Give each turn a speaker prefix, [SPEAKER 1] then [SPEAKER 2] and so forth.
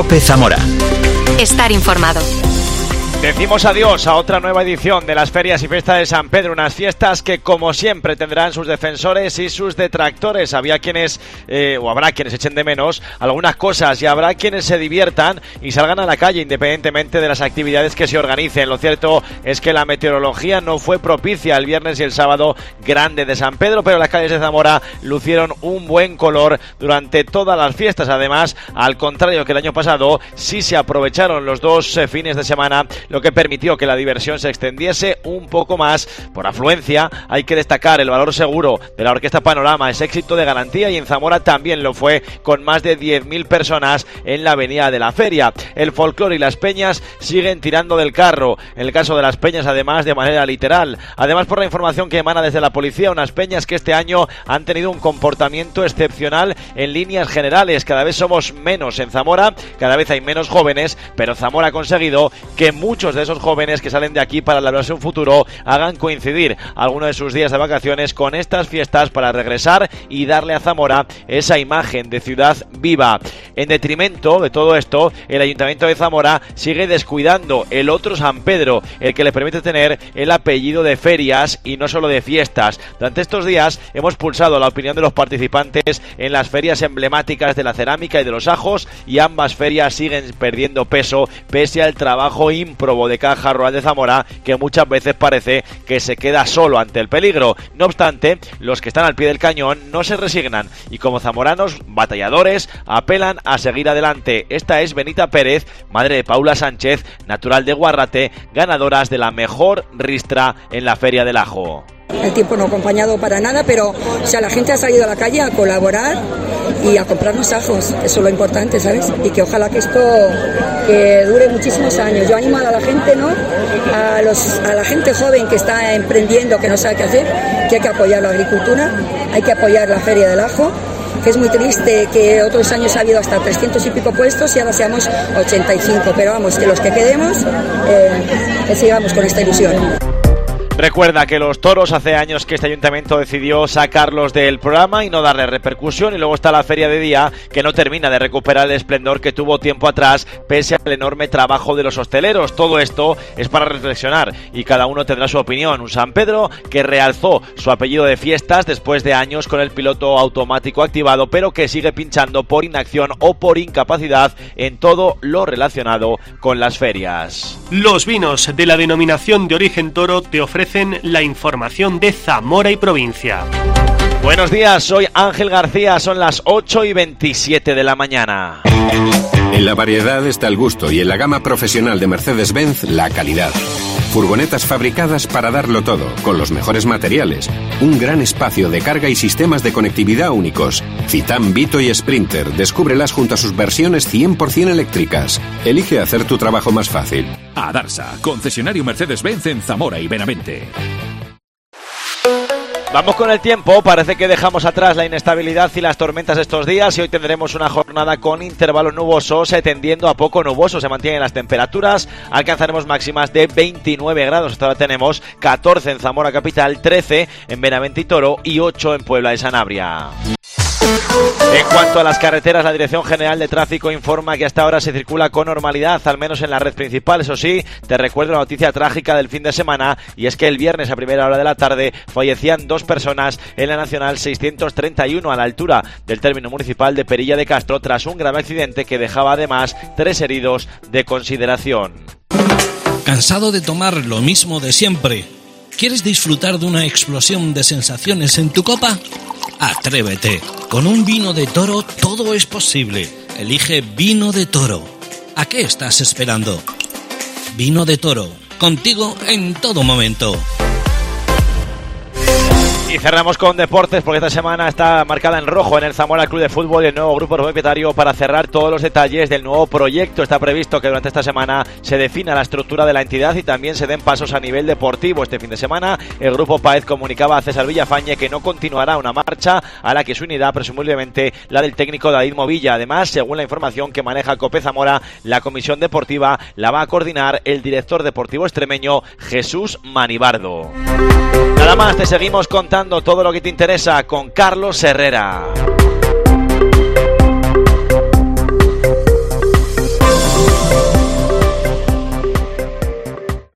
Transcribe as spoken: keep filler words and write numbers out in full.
[SPEAKER 1] COPE Zamora.
[SPEAKER 2] Estar informado.
[SPEAKER 3] Decimos adiós a otra nueva edición de las Ferias y Fiestas de San Pedro, unas fiestas que como siempre tendrán sus defensores y sus detractores. Había quienes, eh, o habrá quienes echen de menos algunas cosas y habrá quienes se diviertan y salgan a la calle independientemente de las actividades que se organicen. Lo cierto es que la meteorología no fue propicia el viernes y el sábado grande de San Pedro, pero las calles de Zamora lucieron un buen color durante todas las fiestas. Además, al contrario que el año pasado, sí se aprovecharon los dos eh, fines de semana, lo que permitió que la diversión se extendiese un poco más. Por afluencia, hay que destacar el valor seguro de la Orquesta Panorama, ese éxito de garantía, y en Zamora también lo fue, con más de diez mil personas en la avenida de la feria. El folclore y las peñas siguen tirando del carro, en el caso de las peñas además de manera literal. Además, por la información que emana desde la policía, unas peñas que este año han tenido un comportamiento excepcional en líneas generales. Cada vez somos menos en Zamora, cada vez hay menos jóvenes, pero Zamora ha conseguido que muchos Muchos de esos jóvenes que salen de aquí para labrarse un futuro hagan coincidir algunos de sus días de vacaciones con estas fiestas para regresar y darle a Zamora esa imagen de ciudad viva. En detrimento de todo esto, el Ayuntamiento de Zamora sigue descuidando el otro San Pedro, el que le permite tener el apellido de ferias y no solo de fiestas. Durante estos días hemos pulsado la opinión de los participantes en las ferias emblemáticas de la cerámica y de los ajos, y ambas ferias siguen perdiendo peso pese al trabajo improbo de Caja Rural de Zamora, que muchas veces parece que se queda solo ante el peligro. No obstante, los que están al pie del cañón no se resignan y, como zamoranos batalladores, apelan a seguir adelante. Esta es Benita Pérez, madre de Paula Sánchez, natural de Guarrate, ganadoras de la mejor ristra en la Feria del Ajo.
[SPEAKER 4] El tiempo no ha acompañado para nada, pero o sea, la gente ha salido a la calle a colaborar y a comprarnos ajos, eso es lo importante, ¿sabes? Y que ojalá que esto que dure muchísimos años. Yo animo a la gente, ¿no? A, los, a la gente joven que está emprendiendo, que no sabe qué hacer, que hay que apoyar la agricultura, hay que apoyar la Feria del Ajo, que es muy triste que otros años ha habido hasta trescientos y pico puestos y ahora seamos ochenta y cinco, pero vamos, que los que quedemos, eh, que sigamos con esta ilusión.
[SPEAKER 3] Recuerda que los toros, hace años que este ayuntamiento decidió sacarlos del programa y no darle repercusión, y luego está la feria de día, que no termina de recuperar el esplendor que tuvo tiempo atrás pese al enorme trabajo de los hosteleros. Todo esto es para reflexionar y cada uno tendrá su opinión. Un San Pedro que realzó su apellido de fiestas después de años con el piloto automático activado, pero que sigue pinchando por inacción o por incapacidad en todo lo relacionado con las ferias.
[SPEAKER 5] Los vinos de la denominación de origen toro te ofrecen la información de Zamora y provincia.
[SPEAKER 3] Buenos días, soy Ángel García, son las ocho y veintisiete de la mañana.
[SPEAKER 6] En la variedad está el gusto y en la gama profesional de Mercedes-Benz la calidad. Furgonetas fabricadas para darlo todo, con los mejores materiales. Un gran espacio de carga y sistemas de conectividad únicos. Citan, Vito y Sprinter. Descúbrelas junto a sus versiones cien por ciento eléctricas. Elige hacer tu trabajo más fácil.
[SPEAKER 1] Adarsa, concesionario Mercedes-Benz en Zamora y Benavente.
[SPEAKER 3] Vamos con el tiempo, parece que dejamos atrás la inestabilidad y las tormentas estos días y hoy tendremos una jornada con intervalos nubosos tendiendo a poco nuboso. Se mantienen las temperaturas, alcanzaremos máximas de veintinueve grados, hasta ahora tenemos catorce en Zamora capital, trece en Benavente y Toro y ocho en Puebla de Sanabria. En cuanto a las carreteras, la Dirección General de Tráfico informa que hasta ahora se circula con normalidad, al menos en la red principal. Eso sí, te recuerdo la noticia trágica del fin de semana, y es que el viernes a primera hora de la tarde fallecían dos personas en la Nacional seiscientos treinta y uno a la altura del término municipal de Perilla de Castro tras un grave accidente que dejaba además tres heridos de consideración.
[SPEAKER 7] ¿Cansado de tomar lo mismo de siempre? ¿Quieres disfrutar de una explosión de sensaciones en tu copa? Atrévete. Con un vino de Toro todo es posible. Elige Vino de Toro. ¿A qué estás esperando? Vino de Toro. Contigo en todo momento.
[SPEAKER 3] Y cerramos con deportes porque esta semana está marcada en rojo en el Zamora Club de Fútbol y el nuevo grupo propietario para cerrar todos los detalles del nuevo proyecto. Está previsto que durante esta semana se defina la estructura de la entidad y también se den pasos a nivel deportivo. Este fin de semana el grupo Paez comunicaba a César Villafañe que no continuará una marcha a la que su unidad, presumiblemente la del técnico David Movilla. Además, según la información que maneja COPE Zamora, la comisión deportiva la va a coordinar el director deportivo extremeño Jesús Manibardo. Nada más, te seguimos contando todo lo que te interesa con Carlos Herrera.